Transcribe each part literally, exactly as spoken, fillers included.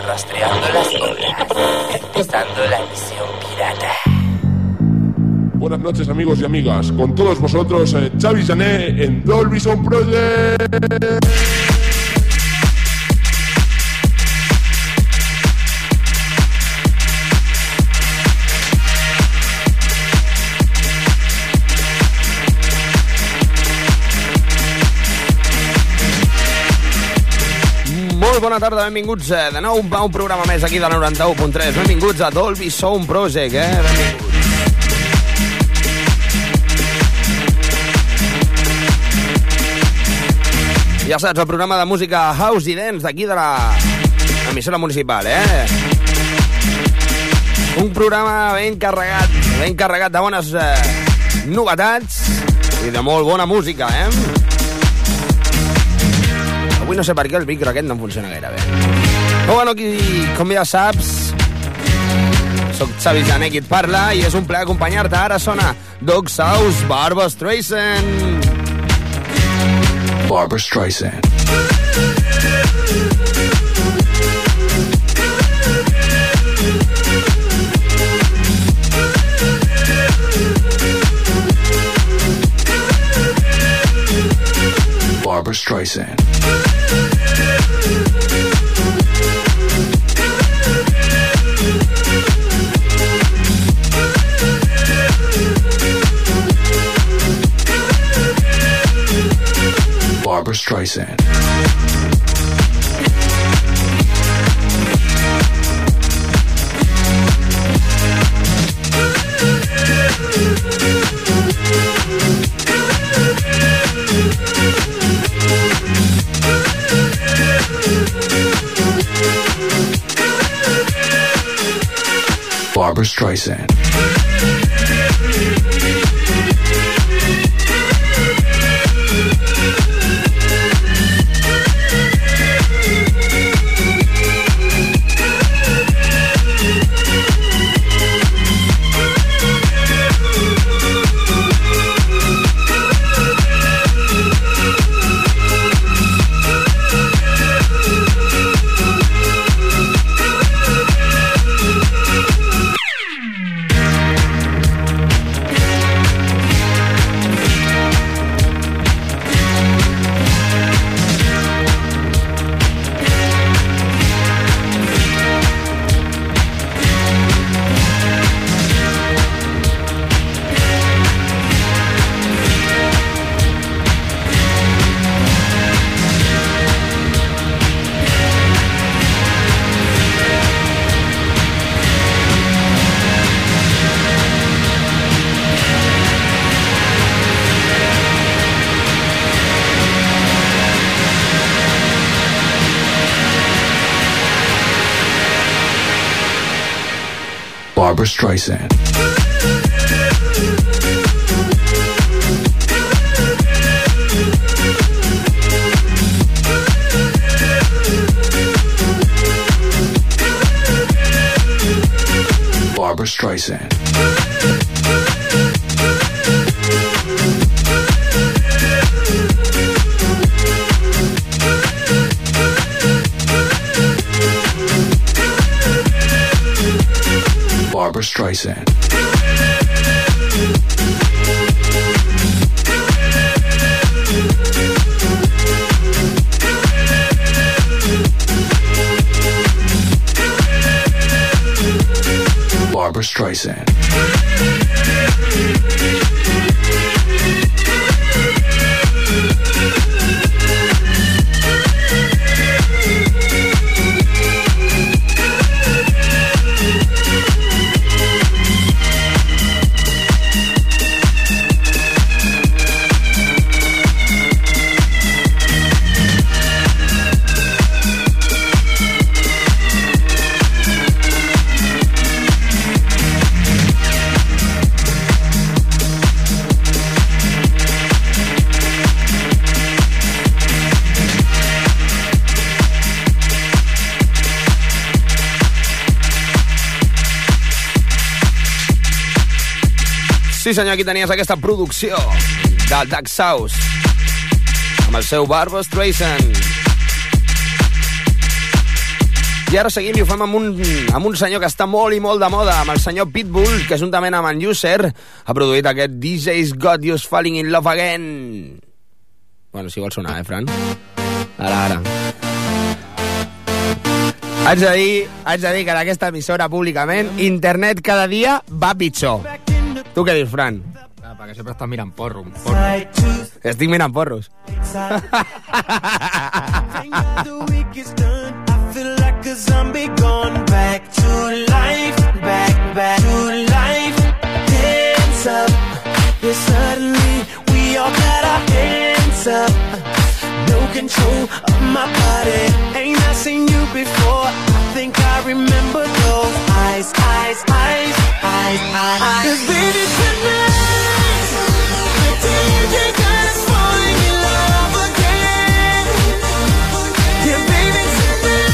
rastreando las ondas, empezando la misión pirata. Buenas noches, amigos y amigas. Con todos vosotros, eh, Xavi Jané en Dolby Sound Project. Molt bona tarda, benvinguts de nou a un programa més aquí de noranta-u punt tres. Benvinguts a Dolby Sound Project, eh? Benvinguts. Ja saps, el programa de música house i dance d'aquí de la emissora municipal, eh? Un programa ben carregat, ben carregat de bones eh, novetats i de molt bona música, eh? Avui no sé per què el micro aquest no em funciona gaire bé. Però bueno, aquí, com ja saps, soc Xavi Jané qui et parla i és un plaer acompanyar-te. Ara sona Dog's House, Barbra Streisand. Barbra Streisand. Barbra Streisand. Barbra Streisand. Barbra Streisand. Barbra Streisand. Barbra Streisand. Barbra Streisand. Barbra Streisand. Sí senyor, aquí tenies aquesta producció del Dog's House amb el seu Barbra Streisand. I ara seguim i ho fem amb un, amb un senyor que està molt i molt de moda, amb el senyor Pitbull, que juntament amb en User ha produït aquest D J's Got You Falling in Love Again. Bueno, si vols sonar, eh, Fran? Ara, ara. Haig de dir, haig de dir que en aquesta emissora públicament internet cada dia va pitjor. Tu què dius, Fran? Ah, perquè sempre estàs mirant porro, porro. Estic mirant porros. A zombie gone back to life, back, back to life. Hands up, yeah, suddenly we all got our hands up. No control of my body, ain't I seen you before? I think I remember those eyes, eyes, eyes, eyes, eyes, eyes. 'Cause baby tonight, the D J got us falling in love again. Yeah, baby tonight.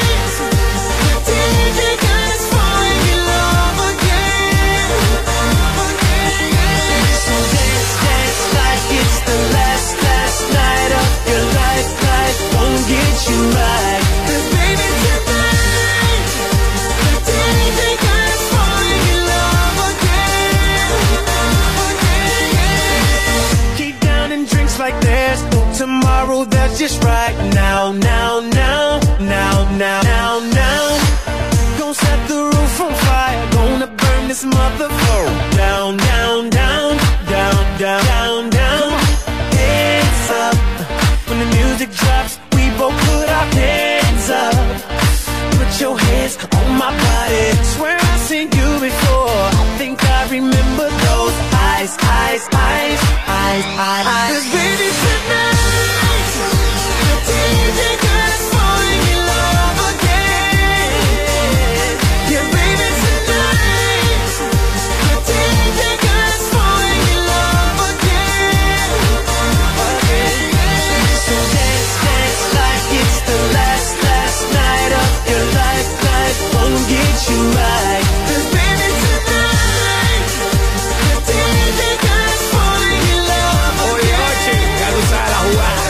Get you right, 'cause baby tonight the D J got us falling in love again, again. Keep downing drinks like there's no tomorrow, that's just right now, now, now, now, now, now, now. Gonna set the roof on fire, gonna burn this motherfucker down, down, down, down, down, down, down. Hands up when the music drops. Put our hands up, put your hands on my body. Swear I've seen you before, I think I remember those eyes, eyes, eyes, eyes, eyes, eyes. 'Cause baby tonight, the D J got us falling in love again. Yeah, baby tonight, the D J got us falling in love again, again. So dance, dance like it's the last, last night of your life, life won't get you right. 'Cause baby tonight, the D J got us falling in love again. Oye, oye, ya tú sabes la jugada.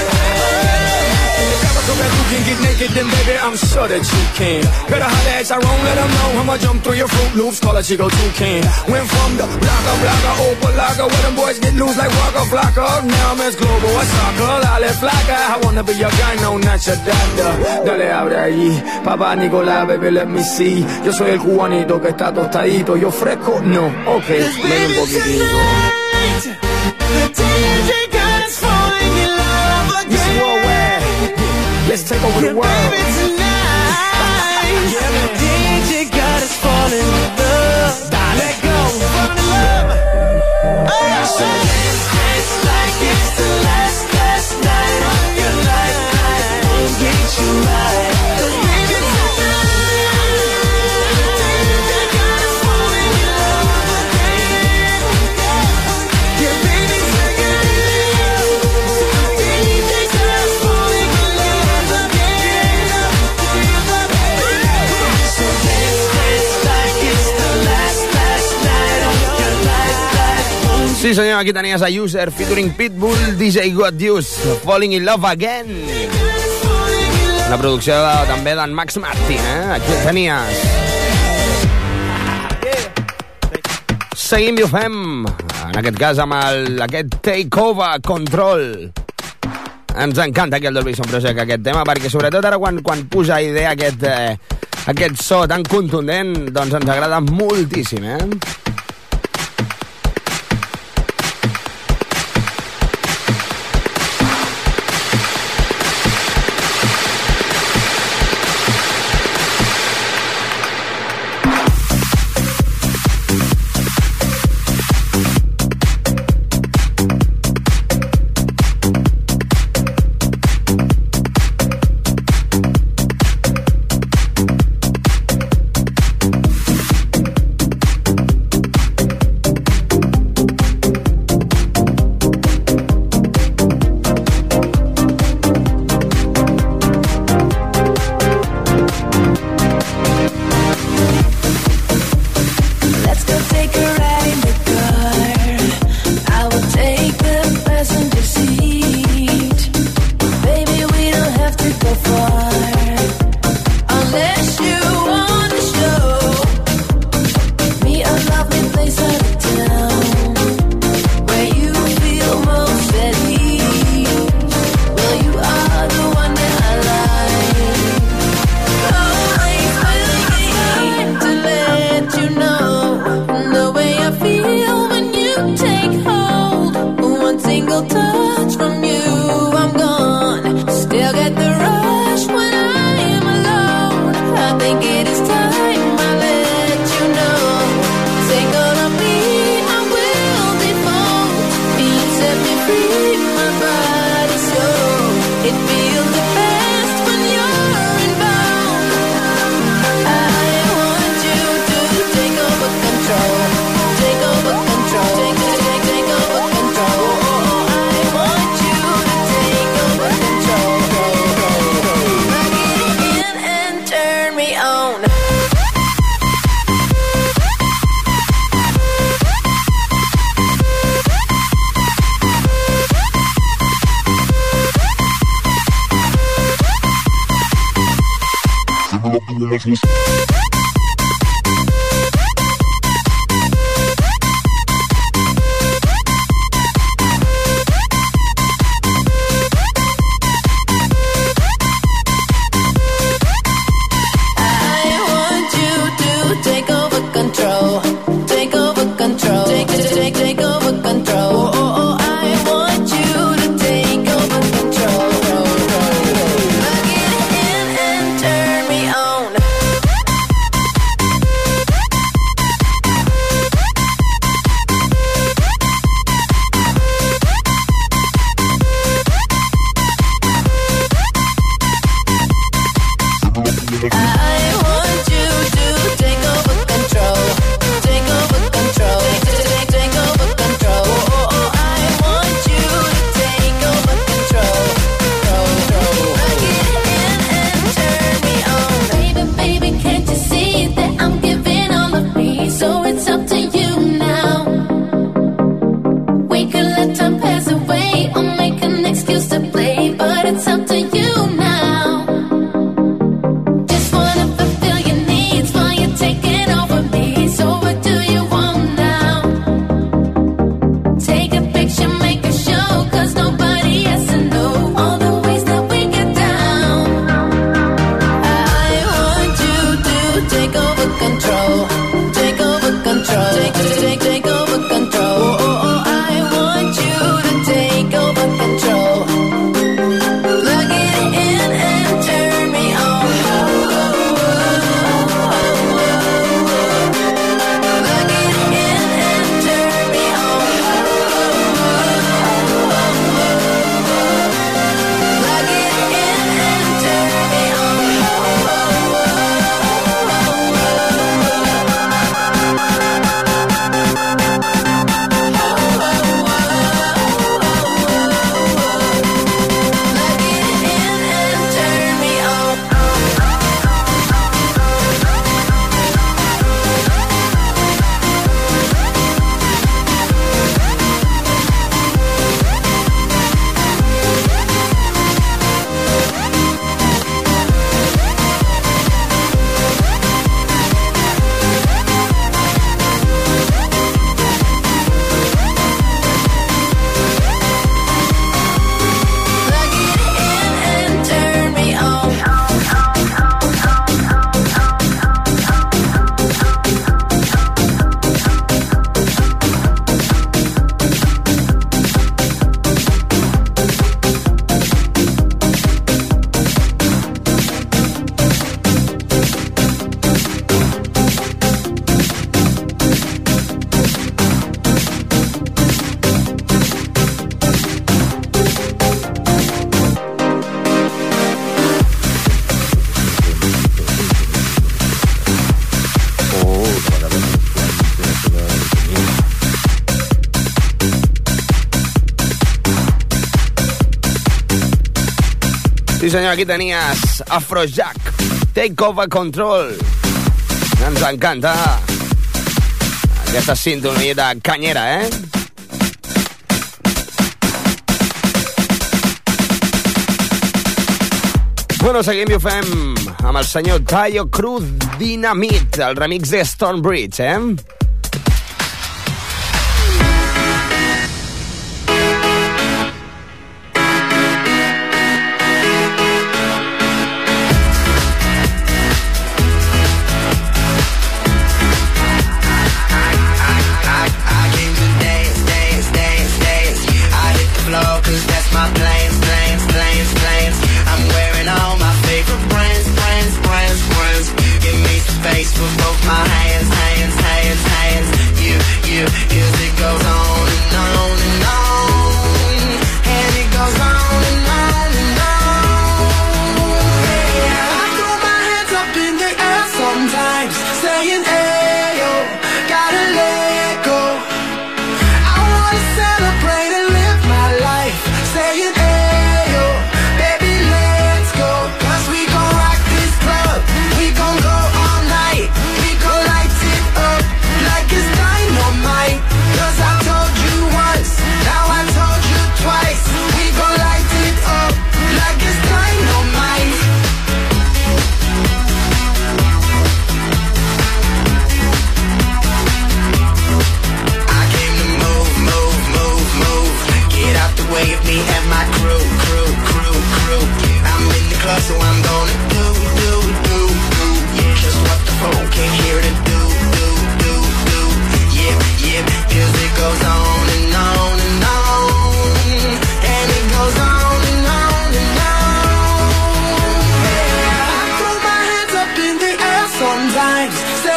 So that you can get naked, then baby, I'm sure that you can. Better holler at your own, let them know I'ma jump through your Fruit Loops, call a Chico Toucan. Went from the blocker, blocker, open locker, where them boys get loose like Waka Flocka. Now I'm as global as soccer, dale flaca. I wanna be your guy, no, not your doctor. Dale, abre allí, papá Nicolás, baby, let me see. Yo soy el cubanito que está tostadito, yo fresco, no, ok, ven un poquitito. The D J got us falling in love again. Let's take over the world. Yeah, baby, tonight, yeah, the D J got us falling in love. Let go, fall in love. Oh, so dance, dance like it's the last, last night of your life. I won't get you right. 'Cause baby, tonight, the D J got us falling in love again. Yeah, baby, tonight, the D J got us falling in love again. So dance, dance like it's the last, last night of your life. Life won't. Sí, senyor, aquí tenies a User featuring Pitbull, D J Got You Falling in Love Again. La producció de, també d'en Max Martin, eh? Aquí el tenies. Seguim i ho fem, en aquest cas amb el, aquest Takeover Control. Ens encanta aquí el Dolby Sound Project, aquest tema, perquè sobretot ara quan, quan puja idea aquest, eh, aquest so tan contundent, doncs ens agrada moltíssim, eh? Unless Sí senyor, aquí tenies Afrojack, Take Over Control. Ens encanta aquesta sintonia de canyera, eh? Bueno, seguim i ho fem amb el senyor Tayo Cruz Dynamite, el remix de Stonebridge, eh?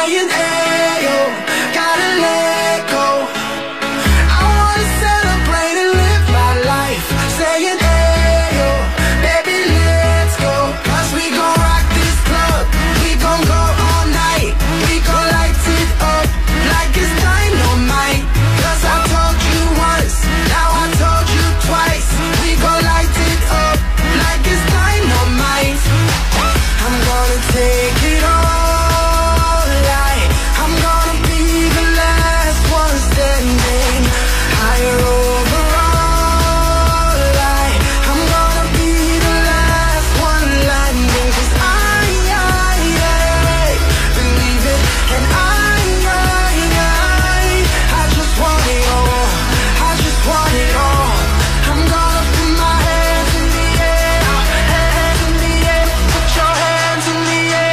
saying, hey, yo, gotta let go. I wanna celebrate and live my life. Saying, hey, yo, baby, let's go. Cause we gon' rock this club. We gon' go all night. We gon' light it up like it's dynamite. Cause I told you once, now I told you twice. We gon' light it up like it's dynamite. I'm gonna take it all night. I'm gonna be the last one standing. Higher over all night. I'm gonna be the last one landing. Cause I, I, I believe it. And I, I, I I just want it all. I just want it all. I'm gonna put my hands in the air. Hands in the air. Put your hands in the air.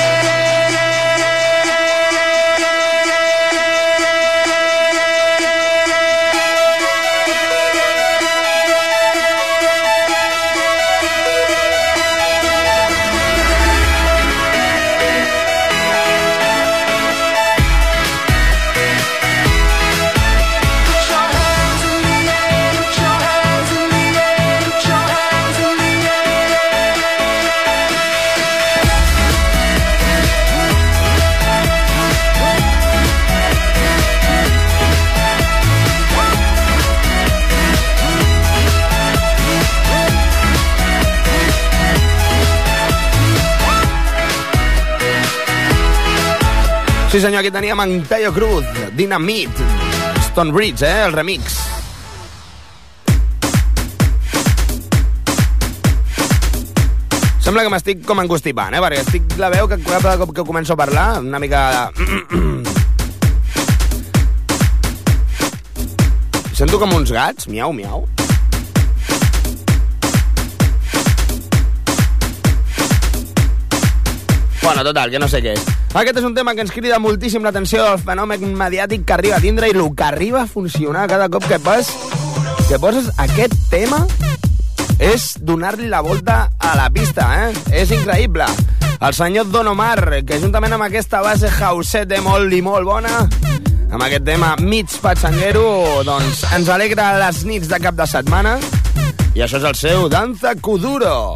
Put your hands in the air. Put your hands in the air. Put your hands in the Sí senyor, aquí teníem en Tayo Cruz, Dynamite, Stonebridge, eh, el remix. Sembla que m'estic com engostipant, eh, perquè estic la veu que cada cop que començo a parlar, una mica... Sento com uns gats, miau, miau. Bueno, total, que no sé què és. Aquest és un tema que ens crida moltíssim l'atenció del fenomen mediàtic que arriba a tindre i el que arriba a funcionar cada cop que pas que poses aquest tema és donar-li la volta a la pista, eh? És increïble. El senyor Don Omar, que juntament amb aquesta base hausete molt i molt bona, amb aquest tema mig patxanguero, doncs ens alegra les nits de cap de setmana, i això és el seu Danza Kuduro.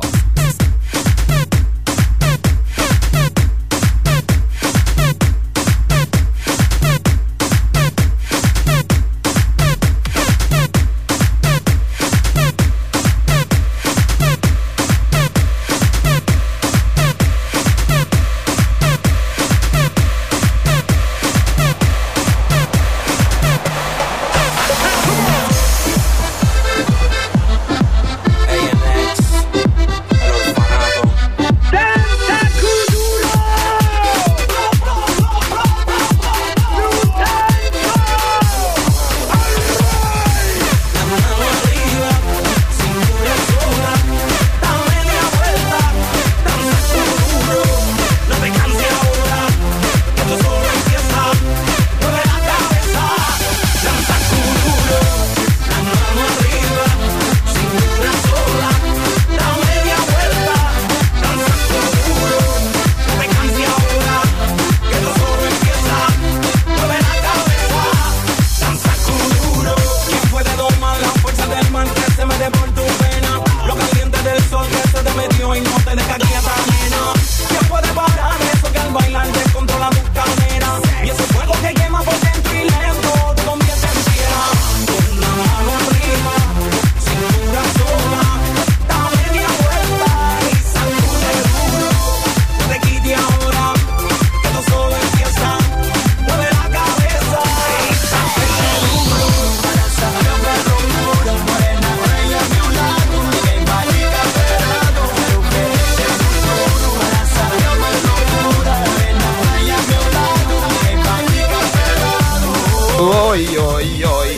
Oi, oi, oi.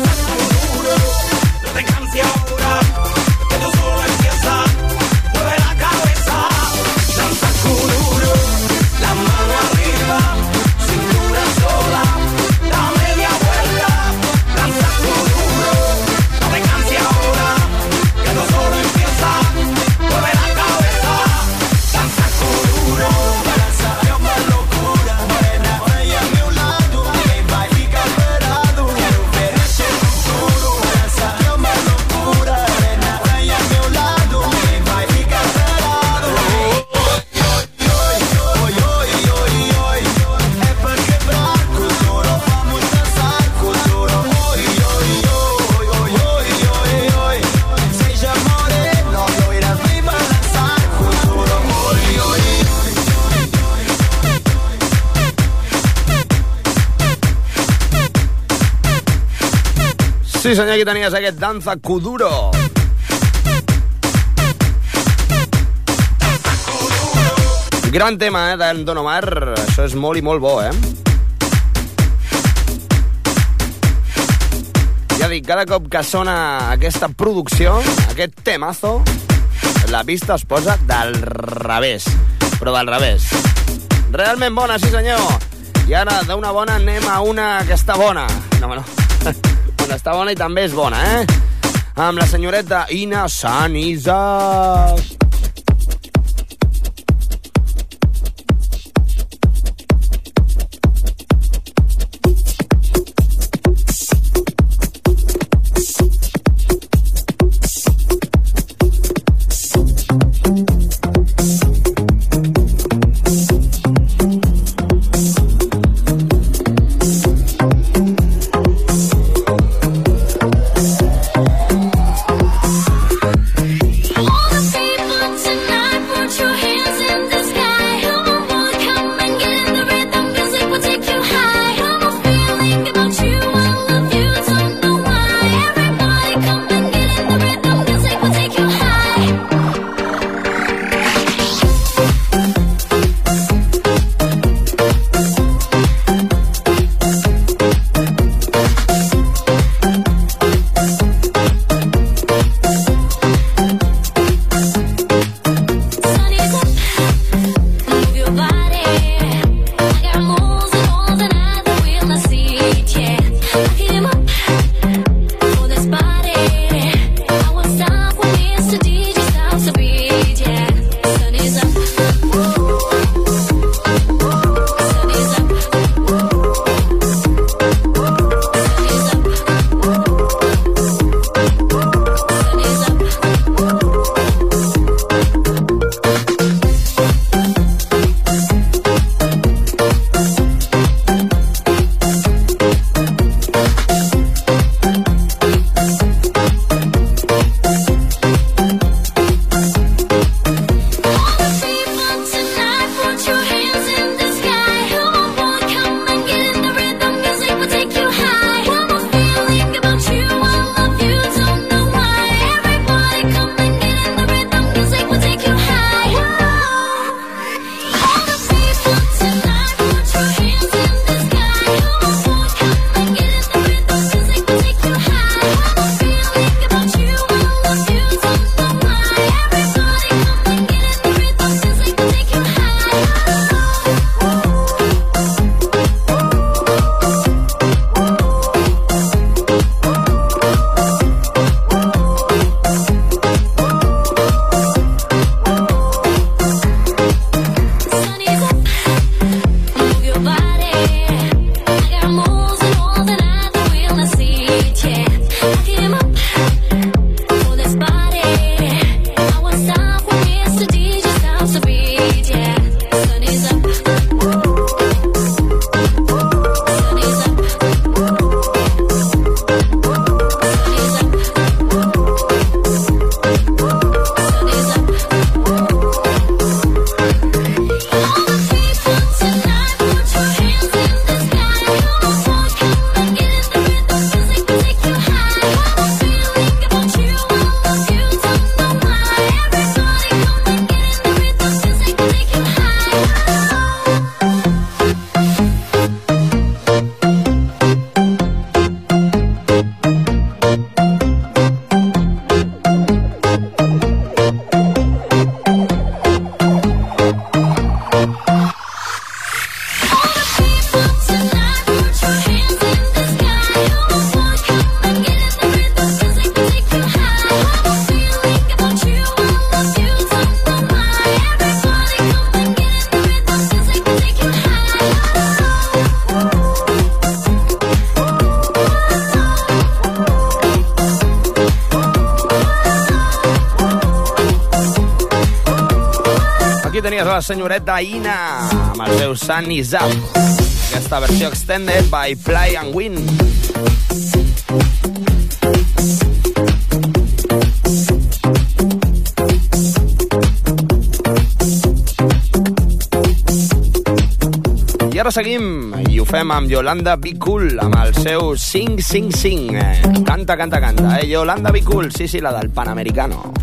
Ahora, que tú solo empiezas, mueve la Sí senyor, aquí tenies aquest Danza Kuduro. Gran tema, eh, d'en Don Omar. Això és molt i molt bo, eh? Ja dic, cada cop que sona aquesta producció, aquest temazo, la pista es posa del revés. Però del revés. Realment bona, sí senyor. I ara d'una bona anem a una que està bona. No, no. Una està bona i també és bona, eh? Amb la senyoreta Ina Saniza. tenies la senyoreta Ina amb el seu Sun Is Up, aquesta versió extended by Fly and Win. I ara seguim i ho fem amb Yolanda Be Cool, amb el seu cinc cinc cinc. Eh, canta, canta, canta, eh? Yolanda Be Cool, sí, sí, la del Panamericano.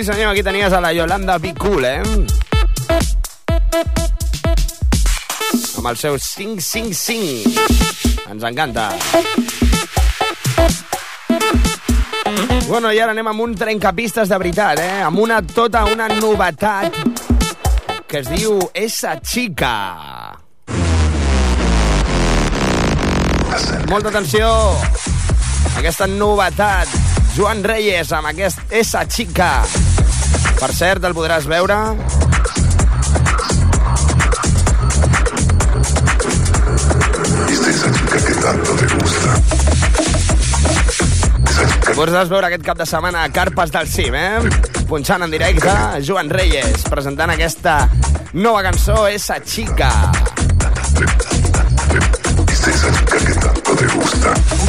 senyor, aquí tenies a la Yolanda Be Cool, eh? Amb el seu cinc cinc cinc. Ens encanta. Bueno, i ara anem amb un trencapistes de veritat, eh? Amb una tota una novetat que es diu Esa Chica. Molta atenció. Aquesta novetat. Joan Reyes amb aquest Esa Chica. Per cert, el podràs veure... Esa chica que tanto te gusta. Podràs veure aquest cap de setmana a Carpes del Cim, eh? Punxant en directe, Joan Reyes, presentant aquesta nova cançó, Esa Chica. Esa chica que tanto te gusta.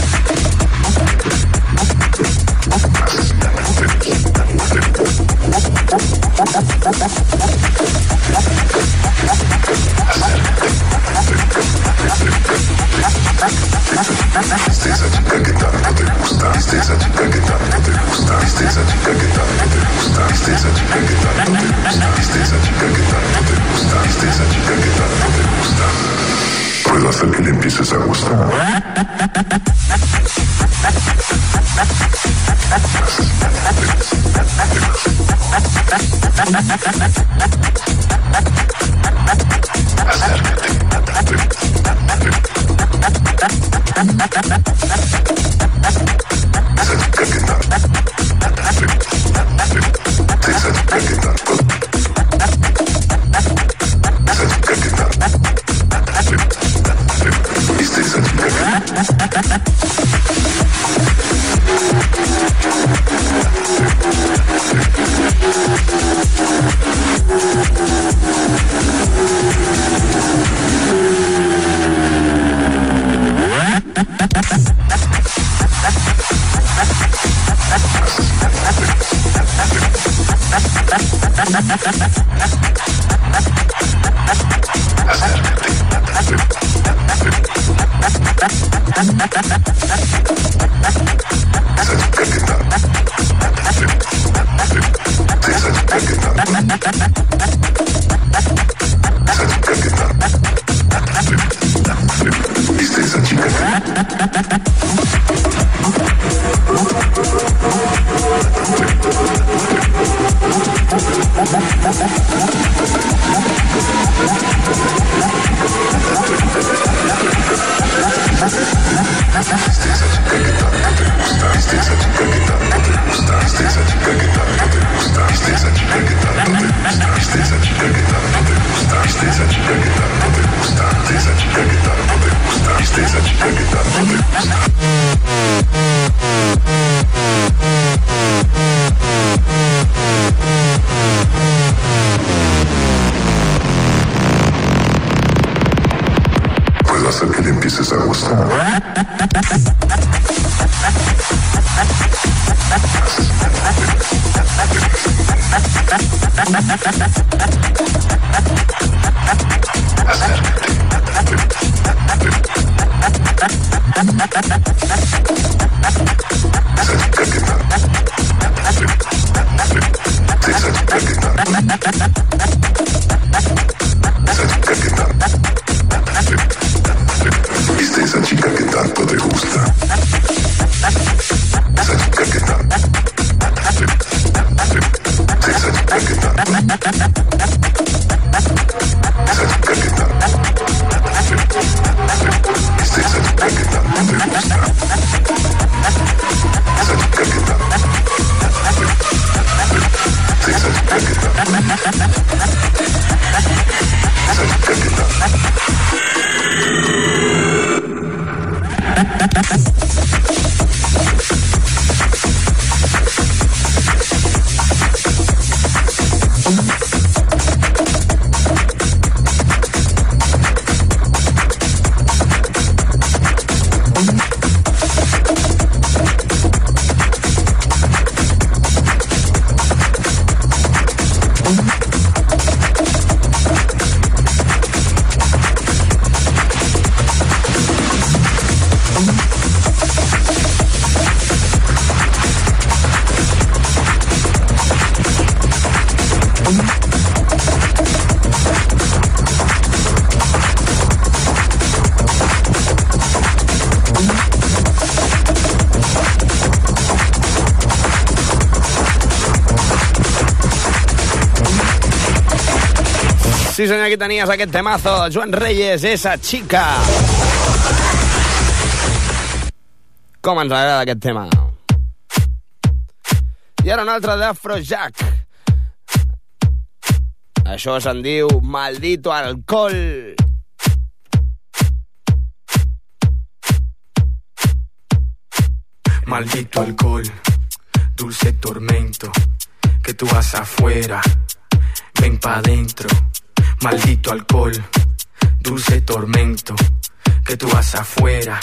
Esa chica que tanto te gusta. Esa chica que tanto te gusta. Esa chica que tanto te gusta. Esa chica que tanto te gusta. Esa chica que tanto te gusta. Esa chica que tanto te gusta. Puedo hacer que le empieces a gustar. Sí, senyor, aquí tenies aquest temazo. Joan Reyes, esa chica. Com ens agrada aquest tema. I ara un altre d'Afrojack. Això se'n diu Maldito Alcohol. Maldito alcohol, dulce tormento, que tú vas afuera, ven pa' dentro. Maldito alcohol, dulce tormento, que tú vas afuera,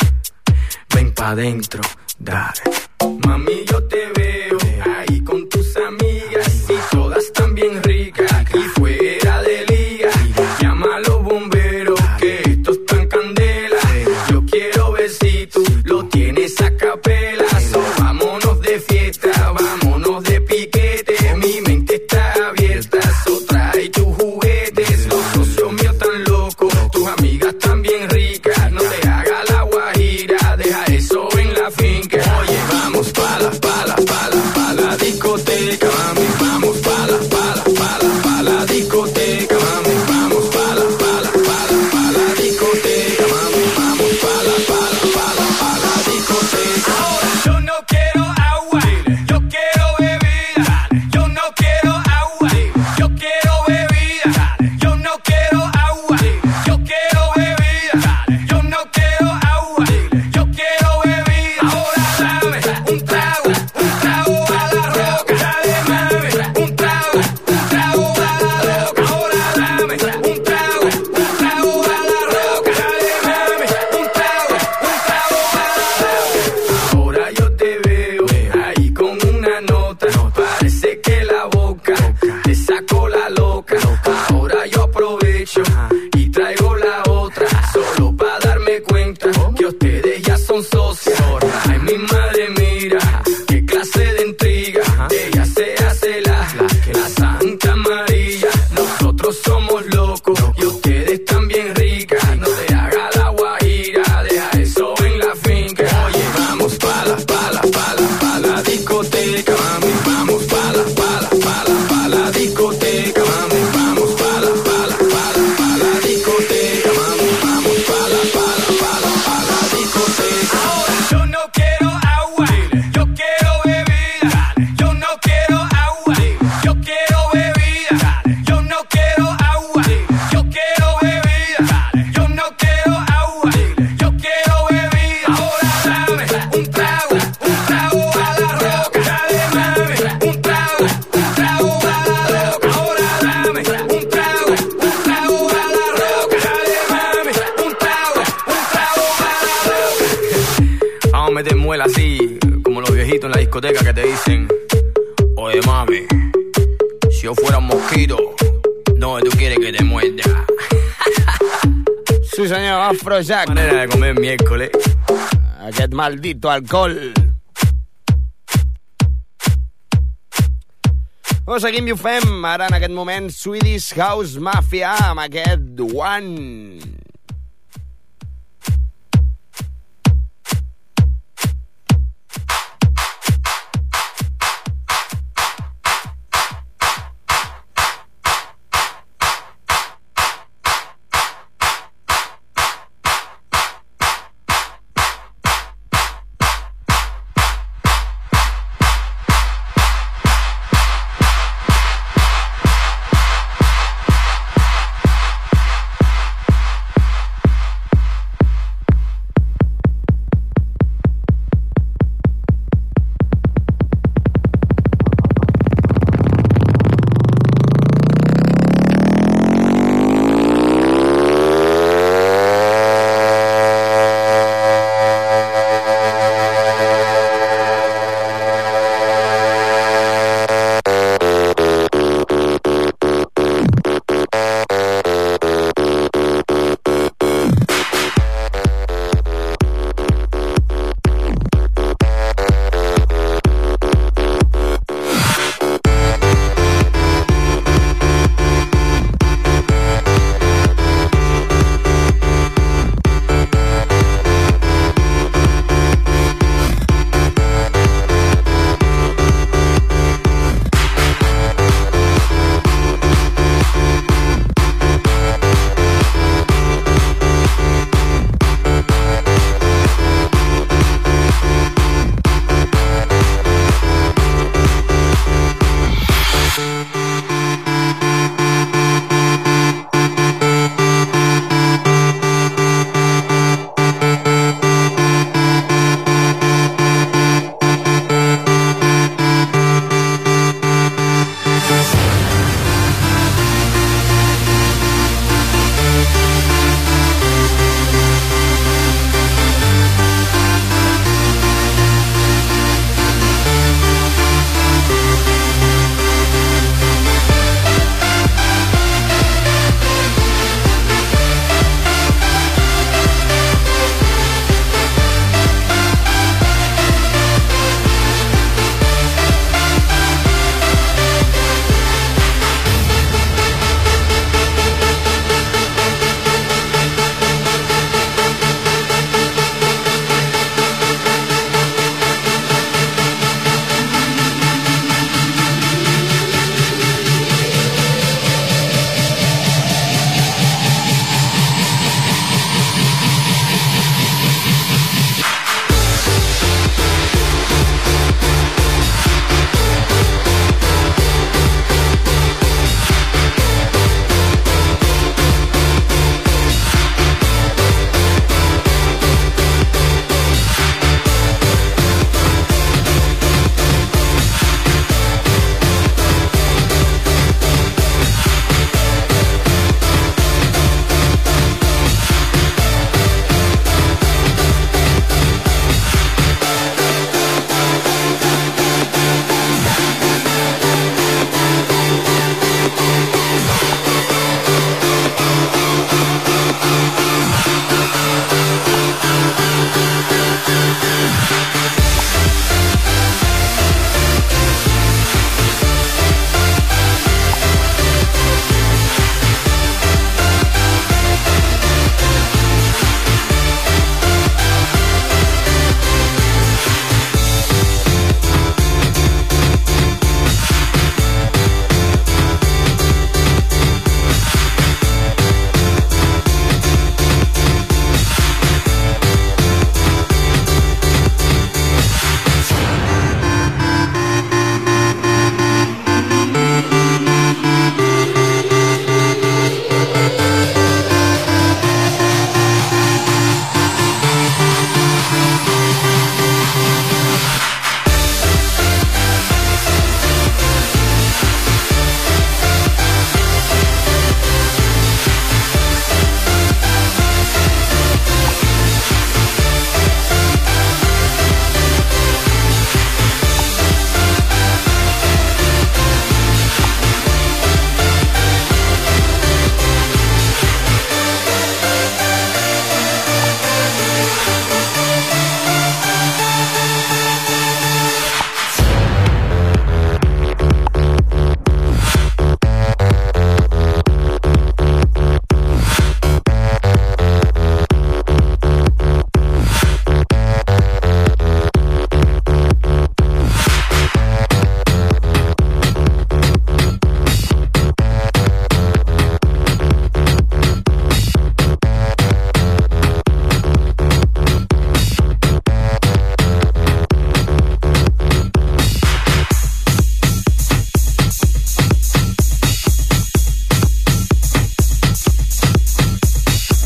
ven pa' dentro. Dale. Mami, yo te veo ahí con tus amigas y todas tan bien ricas y fuera de liga. Llama a los bomberos que esto es tan candela. Yo quiero ver si tú lo tienes a capela. So, vámonos de fiesta, vámonos de piquete. Mi mente está abierta, so trae tus juguetes. Los socios míos tan locos, tus amigas tan bien ricas. No te hagas la guajira, deja eso en la finca. Oye, vamos pa' la, pa' la, pa' la, pa' la discoteca, mami. Vamos pa' la, pa' la, pa' la, pa' la discoteca, mami. Vamos pa' la, pa' la, pa' la, pa' la discoteca, mami. Vamos pa' la, pa' la, pa' la, pa' la discoteca. Ahora yo no quiero agua, yo quiero bebida. Yo no quiero agua, yo quiero bebida. Yo no quiero agua, yo quiero bebida. Yo no quiero agua, yo quiero bebida. Ahora dame un trago, un trago a la roca. Dale, mami, un trago, un trago a la roca. Ahora dame un trago, un trago a la roca. Dale, mami, un trago, un trago a la roca. Ahora yo te veo ahí con una nota. Parece que la boca te sacó la loca. Ahora yo aprovecho y traigo la otra, solo para darme cuenta que ustedes ya son socios. Ay, mi madre, mira qué clase de intriga. Ella se hace la, la Santa María. Nosotros somos locos y ustedes también ricas. No te haga la guajira, deja eso en la finca. Oye, vamos pa' la, pa' la, pa' la, pa' la discoteca, mami. Vamos pa' la, pa' la, pa' la, pa' la discoteca, mami. Vamos pa' la, pa' la, pa' la, pa' la discoteca, mami. Vamos pa' la, pa' la, pa' la, pa' la discoteca. Ahora yo no quiero agua, yo quiero bebida. Yo no quiero agua, yo quiero bebida. Yo no quiero agua, yo quiero bebida. Yo no quiero agua, yo quiero bebida. Ahora dame un trago, un trago a la roca. Dale, mami, un trago, un trago a la roca. Ahora dame un trago, un trago a la roca. Dale, mami, un trago, un trago a la roca. Vamos a meter muela así, como los viejitos en la discoteca que te dicen: oye, mami, si yo fuera un mosquito, ¿dónde tú quieres que te muerda? Sí, senyor, Afrojack. Manera de comer miércoles. Aquest Maldito Alcohol. Ho seguim i ho fem ara en aquest moment Swedish House Mafia amb aquest One.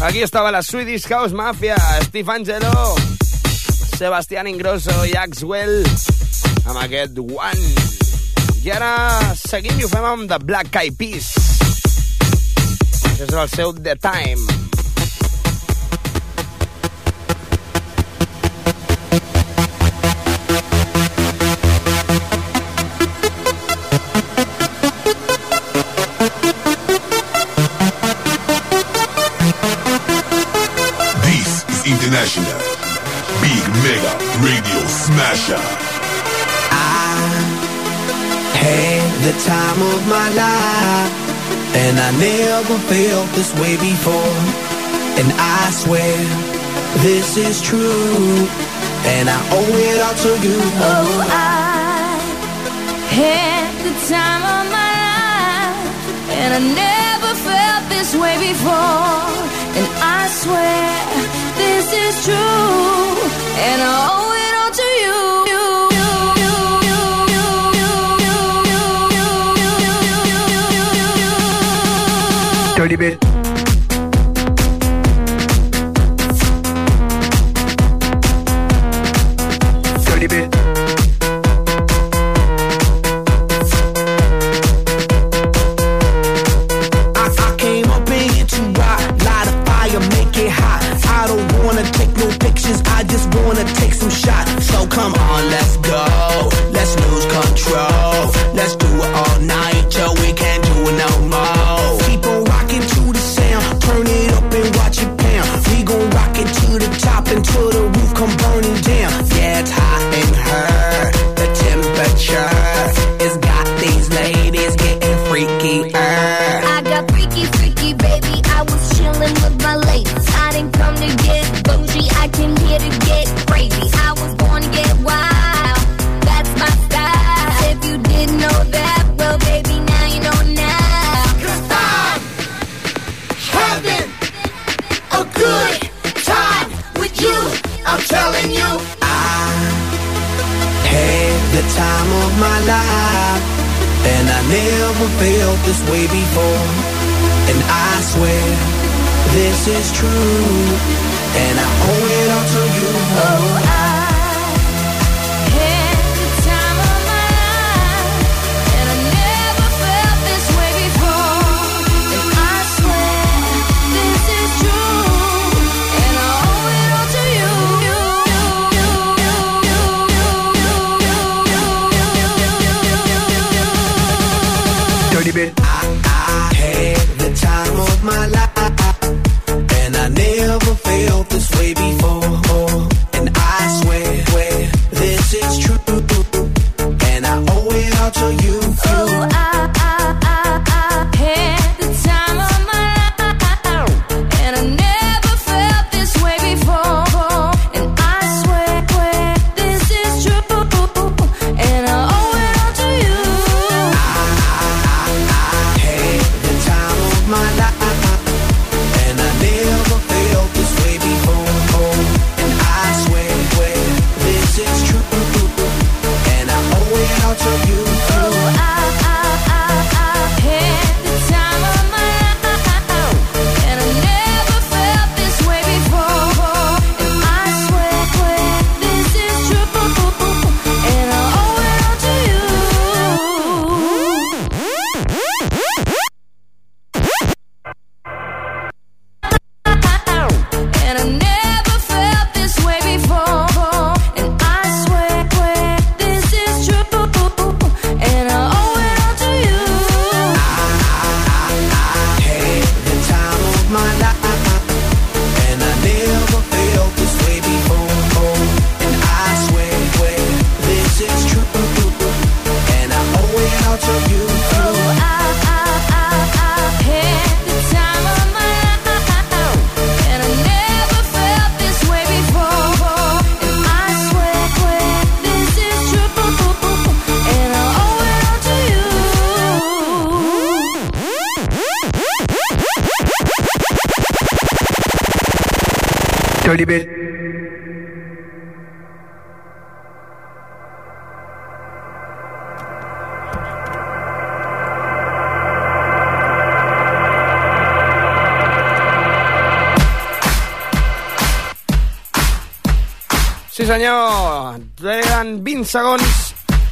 Aquí estava la Swedish House Mafia, Steve Angelo, Sebastián Ingrosso i Axwell, amb aquest One. I ara seguim i ho fem amb The Black Eyed Peas. Això és el seu The Time. International Big Mega Radio Smasher. I had the time of my life, and I never felt this way before. And I swear this is true, and I owe it all to you. Oh, I had the time of my life, and I never felt this way before. And I swear this is true, and I owe it all to you. Dirty bit. Dirty bit. I, I came up in here to rock, light a fire, make it hot. I don't wanna take no pictures, I just wanna take some shots. So come on, let's go, let's lose control. Let's do it all night till we can't do it no more. Keep on rocking to the sound, turn it up and watch it pound. We gon' rock it to the top until the roof come burning down. Yeah, it's hot in her, the temperature has got these ladies getting freaky. I got freaky, freaky, baby. I was chillin' with my ladies. I didn't come to get bougie, I came here to get crazy. I was born to get wild, that's my style. If you didn't know that, well, baby, now you know now. 'Cause I'm having a good time with you, I'm telling you. I had the time of my life, and I never felt this way before. And I swear this is true, and I owe it all to you. Oh, I had the time of my life, and I never felt this way before. And I swear this is true, and I owe it all to you. Dirty bit. I, I had the time of my life, and I never felt this way before. And I swear, swear this is true, and I owe it all to you. Oh, I, I, I, I had the time of my life, and I never felt this way before. And I swear, swear this is true, and I owe it all to you. Had the time of my life, and I never felt this way before. And I swear, swear this is true, and I owe it all to you. Oh, I, I, I, I had the time of my life, and I never felt this way before. And I swear, swear this is true, and I owe it all to you. And I never felt this way before. And I swear, swear this is true, and I owe it all to you. Had the time of my life, and I never felt this way before. And I swear, swear this is true, and I owe it all to you. Oh, I, I, I, I had the time of my life, and I never felt this way before. And I swear, swear this is true, and I owe it all to you. Dirty bit. Sí, senyor. Queden vint segons.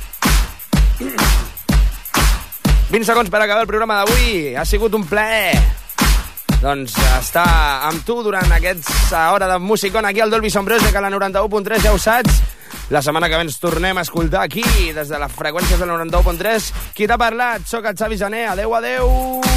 vint segons per acabar el programa d'avui. Ha sigut un plaer. Doncs estar amb tu durant aquesta hora de musicón aquí al Dolby Sombrós, que a la noranta-u punt tres ja ho saps. La setmana que ve ens tornem a escoltar aquí, des de les freqüències del noranta-u punt tres. Qui t'ha parlat? Soc el Xavi Jané. Adeu, adeu.